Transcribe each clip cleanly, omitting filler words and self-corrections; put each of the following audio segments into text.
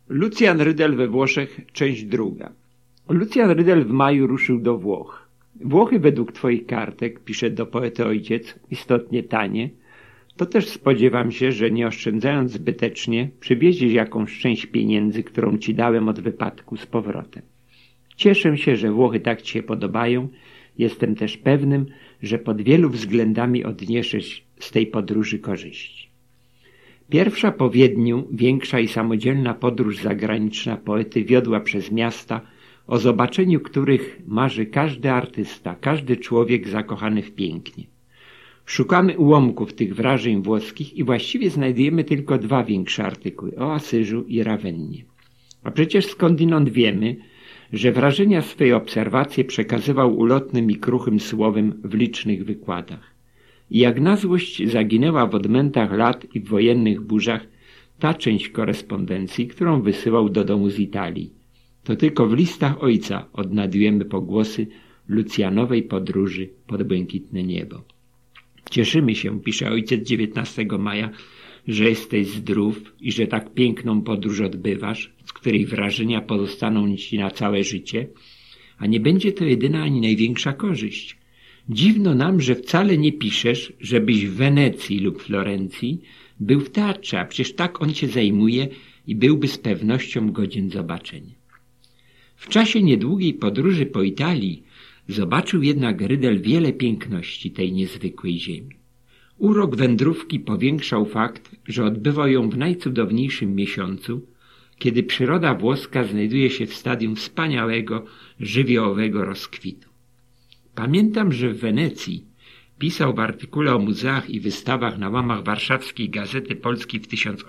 Lucjan Rydel we Włoszech, część druga. Lucjan Rydel w maju ruszył do Włoch. Włochy według twoich kartek, pisze do poety ojciec, istotnie tanie. To też spodziewam się, że nie oszczędzając zbytecznie, przywieziesz jakąś część pieniędzy, którą ci dałem od wypadku z powrotem. Cieszę się, że Włochy tak ci się podobają. Jestem też pewnym, że pod wielu względami odniesiesz z tej podróży korzyści. Pierwsza po Wiedniu, większa i samodzielna podróż zagraniczna poety wiodła przez miasta, o zobaczeniu których marzy każdy artysta, każdy człowiek zakochany w pięknie. Szukamy ułamków tych wrażeń włoskich i właściwie znajdujemy tylko dwa większe artykuły, o Asyżu i Rawennie. A przecież skądinąd wiemy, że wrażenia swej obserwacje przekazywał ulotnym i kruchym słowem w licznych wykładach. I jak na złość zaginęła w odmętach lat i w wojennych burzach ta część korespondencji, którą wysyłał do domu z Italii. To tylko w listach ojca odnajdujemy pogłosy Lucjanowej podróży pod błękitne niebo. Cieszymy się, pisze ojciec 19 maja, że jesteś zdrów i że tak piękną podróż odbywasz, z której wrażenia pozostaną ci na całe życie, a nie będzie to jedyna ani największa korzyść. Dziwno nam, że wcale nie piszesz, żebyś w Wenecji lub Florencji był w teatrze, a przecież tak on cię zajmuje i byłby z pewnością godzien zobaczenia. W czasie niedługiej podróży po Italii zobaczył jednak Rydel wiele piękności tej niezwykłej ziemi. Urok wędrówki powiększał fakt, że odbywał ją w najcudowniejszym miesiącu, kiedy przyroda włoska znajduje się w stadium wspaniałego, żywiołowego rozkwitu. Pamiętam, że w Wenecji pisał w artykule o muzeach i wystawach na łamach warszawskiej Gazety Polskiej w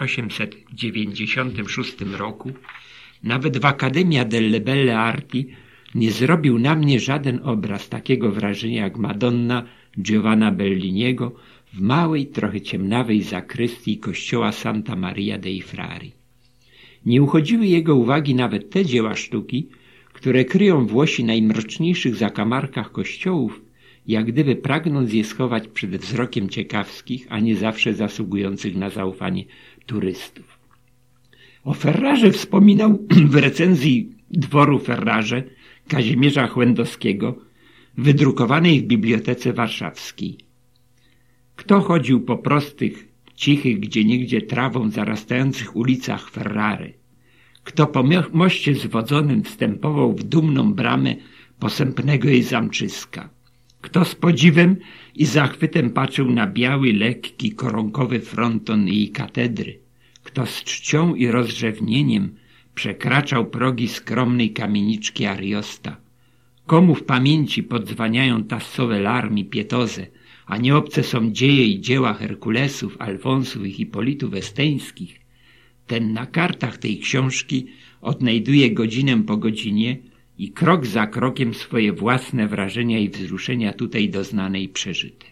1896 roku, nawet w Accademia delle Belle Arti nie zrobił na mnie żaden obraz takiego wrażenia jak Madonna Giovanna Belliniego w małej, trochę ciemnawej zakrystii kościoła Santa Maria dei Frari. Nie uchodziły jego uwagi nawet te dzieła sztuki, które kryją Włosi najmroczniejszych zakamarkach kościołów, jak gdyby pragnąc je schować przed wzrokiem ciekawskich, a nie zawsze zasługujących na zaufanie turystów. O Ferrarze wspominał w recenzji dworu Ferrarze Kazimierza Chłędowskiego, wydrukowanej w Bibliotece Warszawskiej. Kto chodził po prostych, cichych, gdzieniegdzie trawą zarastających ulicach Ferrary? Kto po moście zwodzonym wstępował w dumną bramę posępnego jej zamczyska? Kto z podziwem i zachwytem patrzył na biały, lekki, koronkowy fronton jej katedry? Kto z czcią i rozrzewnieniem przekraczał progi skromnej kamieniczki Ariosta? Komu w pamięci podzwaniają tassowe larmi Pietoze, a nie obce są dzieje i dzieła Herkulesów, Alfonsów i Hipolitów Esteńskich? Ten na kartach tej książki odnajduje godzinę po godzinie i krok za krokiem swoje własne wrażenia i wzruszenia tutaj doznane i przeżyte.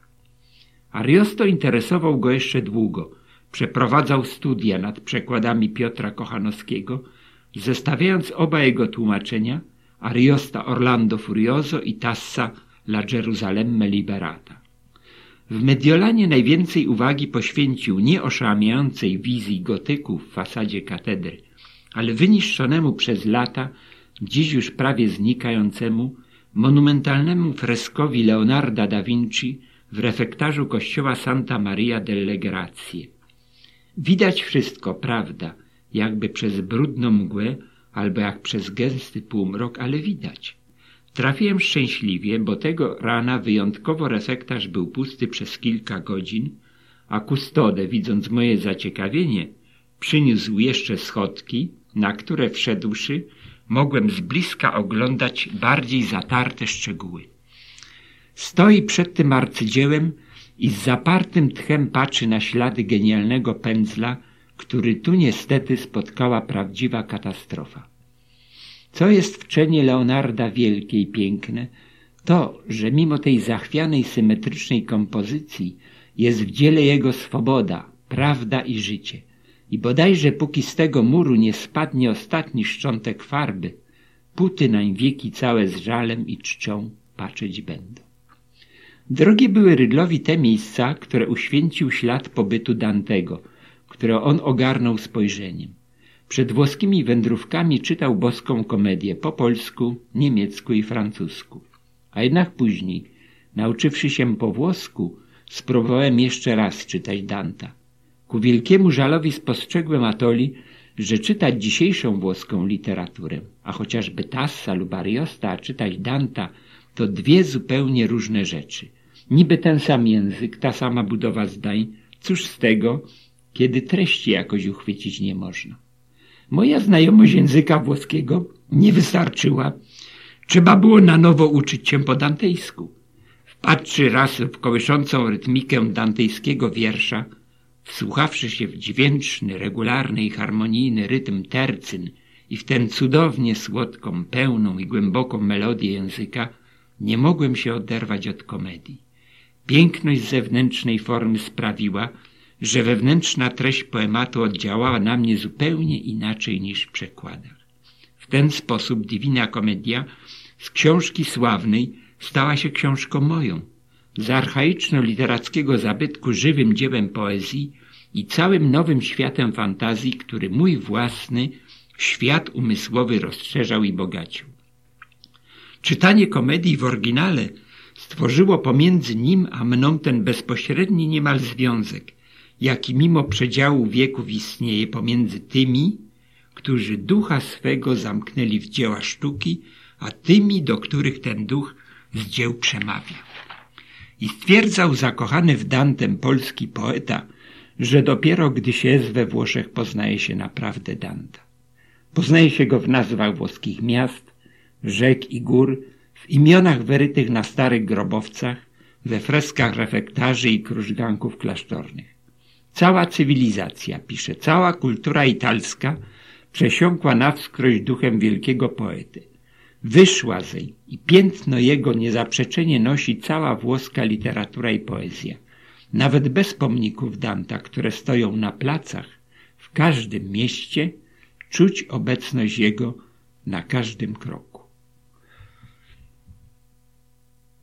Ariosto interesował go jeszcze długo. Przeprowadzał studia nad przekładami Piotra Kochanowskiego, zestawiając oba jego tłumaczenia, Ariosta Orlando Furioso i Tassa La Gerusalemme Liberata. W Mediolanie najwięcej uwagi poświęcił nie oszałamiającej wizji gotyku w fasadzie katedry, ale wyniszczonemu przez lata, dziś już prawie znikającemu, monumentalnemu freskowi Leonarda da Vinci w refektarzu kościoła Santa Maria delle Grazie. Widać wszystko, prawda, jakby przez brudną mgłę albo jak przez gęsty półmrok, ale widać. Trafiłem szczęśliwie, bo tego rana wyjątkowo refektarz był pusty przez kilka godzin, a kustode, widząc moje zaciekawienie, przyniósł jeszcze schodki, na które wszedłszy mogłem z bliska oglądać bardziej zatarte szczegóły. Stoi przed tym arcydziełem i z zapartym tchem patrzy na ślady genialnego pędzla, który tu niestety spotkała prawdziwa katastrofa. Co jest w czynie Leonarda wielkie i piękne, to, że mimo tej zachwianej symetrycznej kompozycji jest w dziele jego swoboda, prawda i życie. I bodajże póki z tego muru nie spadnie ostatni szczątek farby, puty nań wieki całe z żalem i czcią patrzeć będą. Drogie były Rydlowi te miejsca, które uświęcił ślad pobytu Dantego, które on ogarnął spojrzeniem. Przed włoskimi wędrówkami czytał boską komedię po polsku, niemiecku i francusku. A jednak później, nauczywszy się po włosku, spróbowałem jeszcze raz czytać Danta. Ku wielkiemu żalowi spostrzegłem atoli, że czytać dzisiejszą włoską literaturę, a chociażby Tassa lub Ariosta, a czytać Danta, to dwie zupełnie różne rzeczy. Niby ten sam język, ta sama budowa zdań, cóż z tego, kiedy treści jakoś uchwycić nie można. Moja znajomość języka włoskiego nie wystarczyła. Trzeba było na nowo uczyć się po dantejsku. Wpadłszy raz w kołyszącą rytmikę dantejskiego wiersza, wsłuchawszy się w dźwięczny, regularny i harmonijny rytm tercyn i w tę cudownie słodką, pełną i głęboką melodię języka, nie mogłem się oderwać od komedii. Piękność zewnętrznej formy sprawiła, że wewnętrzna treść poematu oddziałała na mnie zupełnie inaczej niż w przekładach. W ten sposób Divina Commedia z książki sławnej stała się książką moją, z archaiczno-literackiego zabytku żywym dziełem poezji i całym nowym światem fantazji, który mój własny świat umysłowy rozszerzał i bogacił. Czytanie komedii w oryginale stworzyło pomiędzy nim a mną ten bezpośredni niemal związek, jaki mimo przedziału wieków istnieje pomiędzy tymi, którzy ducha swego zamknęli w dzieła sztuki, a tymi, do których ten duch z dzieł przemawia. I stwierdzał zakochany w Dantem polski poeta, że dopiero gdy się jest we Włoszech, poznaje się naprawdę Danta. Poznaje się go w nazwach włoskich miast, rzek i gór, w imionach wyrytych na starych grobowcach, we freskach refektarzy i krużganków klasztornych. Cała cywilizacja, pisze, cała kultura italska przesiąkła na wskroś duchem wielkiego poety. Wyszła zej i piętno jego niezaprzeczenie nosi cała włoska literatura i poezja. Nawet bez pomników Danta, które stoją na placach, w każdym mieście czuć obecność jego na każdym kroku.